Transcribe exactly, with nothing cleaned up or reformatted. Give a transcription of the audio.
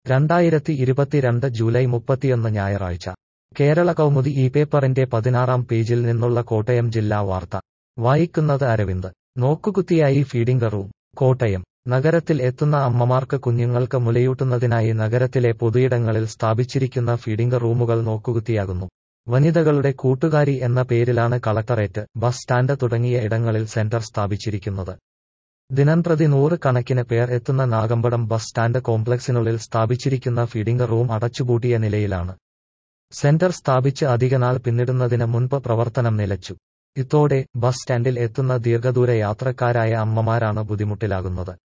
രണ്ടായിരത്തി ഇരുപത്തിരണ്ട് ജൂലൈ മുപ്പത്തിയൊന്ന് ഞായറാഴ്ച കേരള കൗമുദി ഈ പേപ്പറിന്റെ പതിനാറാം പേജിൽ നിന്നുള്ള കോട്ടയം ജില്ലാ വാർത്ത വായിക്കുന്നത് അരവിന്ദ്. നോക്കുകുത്തിയായി ഫീഡിംഗ് റൂം. കോട്ടയം നഗരത്തിൽ എത്തുന്ന അമ്മമാർക്ക് കുഞ്ഞുങ്ങൾക്ക് മുലയൂട്ടുന്നതിനായി നഗരത്തിലെ പൊതുയിടങ്ങളിൽ സ്ഥാപിച്ചിരിക്കുന്ന ഫീഡിംഗ് റൂമുകൾ നോക്കുകുത്തിയാകുന്നു. വനിതകളുടെ കൂട്ടുകാരി എന്ന പേരിലാണ് കളക്ടറേറ്റ്, ബസ് സ്റ്റാൻഡ് തുടങ്ങിയ ഇടങ്ങളിൽ സെന്റർ സ്ഥാപിച്ചിരിക്കുന്നത്. ദിനംപ്രതി നൂറ് കണക്കിന് പേർ എത്തുന്ന നാഗമ്പടം ബസ് സ്റ്റാൻഡ് കോംപ്ലക്സിനുള്ളിൽ സ്ഥാപിച്ചിരിക്കുന്ന ഫീഡിംഗ് റൂം അടച്ചുപൂട്ടിയ നിലയിലാണ്. സെന്റർ സ്ഥാപിച്ച് അധികനാൾ പിന്നിടുന്നതിന് മുൻപ് പ്രവർത്തനം നിലച്ചു. ഇതോടെ ബസ് സ്റ്റാൻഡിൽ എത്തുന്ന ദീർഘദൂര യാത്രക്കാരായ അമ്മമാരാണ് ബുദ്ധിമുട്ടിലാകുന്നത്.